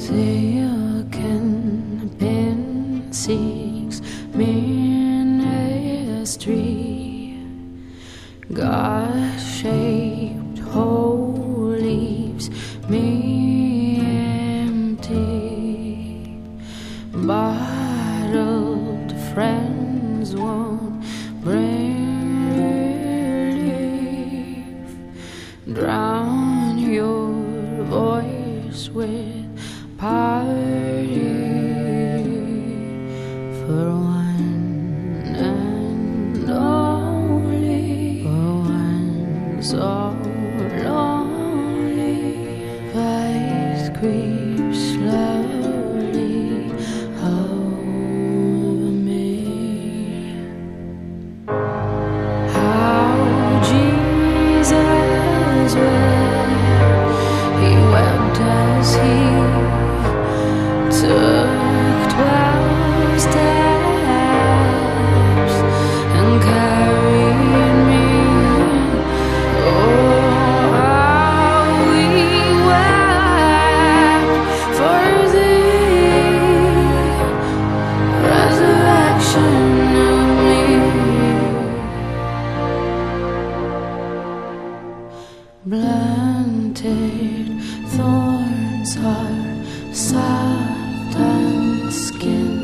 Taken in 6 ministry, God-shaped hole leaves me empty. Bottled friends won't bring relief. Drown your voice with party for one and only, for one so lonely. Vice creeps slowly over me. How Jesus wept, he wept as he took 12 steps and carried me. Oh, how we wept for the resurrection of me. Blunted thorns are soft and skin.